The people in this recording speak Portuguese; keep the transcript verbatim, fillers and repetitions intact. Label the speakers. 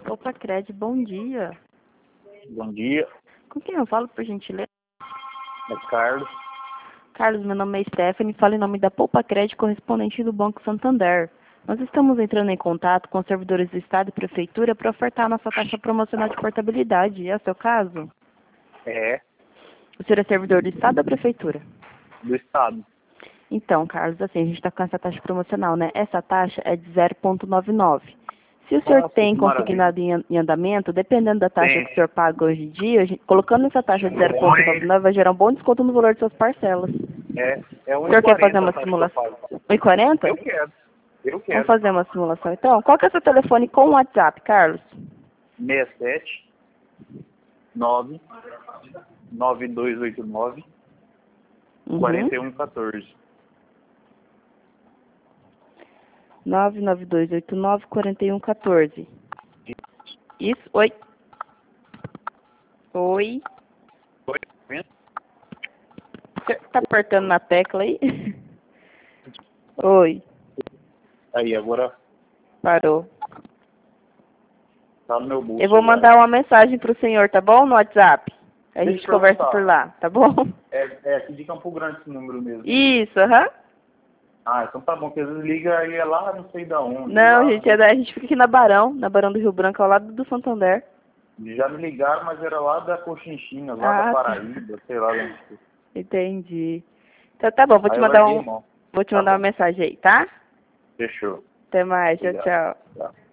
Speaker 1: Opa, Cred, bom dia.
Speaker 2: Bom dia,
Speaker 1: Com quem eu falo, por gentileza?
Speaker 2: é Carlos.
Speaker 1: Carlos, meu nome é Stephanie, falo em nome da Poupa Cred, correspondente do Banco Santander. Nós estamos entrando em contato com os servidores do Estado e Prefeitura para ofertar a nossa taxa promocional de portabilidade. É o seu caso?
Speaker 2: É,
Speaker 1: O senhor é servidor do Estado ou da Prefeitura?
Speaker 2: do Estado.
Speaker 1: Então, Carlos, assim, a gente está com essa taxa promocional, né? Essa taxa é de zero vírgula noventa e nove. Se o senhor
Speaker 2: Nossa,
Speaker 1: tem
Speaker 2: que
Speaker 1: consignado em, an- em andamento, dependendo da taxa
Speaker 2: Tem.
Speaker 1: que o senhor paga hoje em dia, a gente- colocando essa taxa de zero vírgula noventa e nove vai gerar um bom desconto no valor de suas parcelas.
Speaker 2: É, é
Speaker 1: O senhor quer fazer
Speaker 2: um e quarenta a
Speaker 1: uma
Speaker 2: taxa que eu
Speaker 1: simulação?
Speaker 2: pago.
Speaker 1: um e quarenta?
Speaker 2: Eu quero, eu
Speaker 1: Vamos
Speaker 2: quero.
Speaker 1: fazer uma simulação, então. Qual que é o seu telefone com o WhatsApp, Carlos?
Speaker 2: seis sete nove nove dois oito nove
Speaker 1: Uhum.
Speaker 2: quatro um um quatro.
Speaker 1: nove nove dois oito nove, quatro um um quatro. Isso? Oi? Oi?
Speaker 2: Oi?
Speaker 1: Você tá apertando na tecla aí? Oi?
Speaker 2: Aí, agora
Speaker 1: Parou.
Speaker 2: tá no meu bolso.
Speaker 1: Eu vou mandar uma mensagem pro senhor, tá bom? No WhatsApp. A
Speaker 2: Deixa
Speaker 1: gente
Speaker 2: eu
Speaker 1: conversa
Speaker 2: perguntar.
Speaker 1: por lá, tá bom?
Speaker 2: É, é aqui de Campo Grande esse número mesmo.
Speaker 1: Isso, aham.
Speaker 2: Ah, então tá bom, porque às vezes liga e é lá não sei da onde.
Speaker 1: Não,
Speaker 2: lá,
Speaker 1: gente, é da, a gente fica aqui na Barão, na Barão do Rio Branco, ao lado do Santander.
Speaker 2: Já me ligaram, mas era lá da Cochinchina, lá
Speaker 1: Ah,
Speaker 2: da
Speaker 1: tá.
Speaker 2: Paraíba, sei lá de onde.
Speaker 1: Entendi. Então tá bom, vou te
Speaker 2: Aí eu
Speaker 1: mandar
Speaker 2: larguei
Speaker 1: um,
Speaker 2: mão.
Speaker 1: vou te
Speaker 2: Tá
Speaker 1: mandar uma
Speaker 2: bom.
Speaker 1: mensagem aí, tá?
Speaker 2: Fechou.
Speaker 1: Até mais, tchau,
Speaker 2: Obrigado.
Speaker 1: tchau.
Speaker 2: Tchau.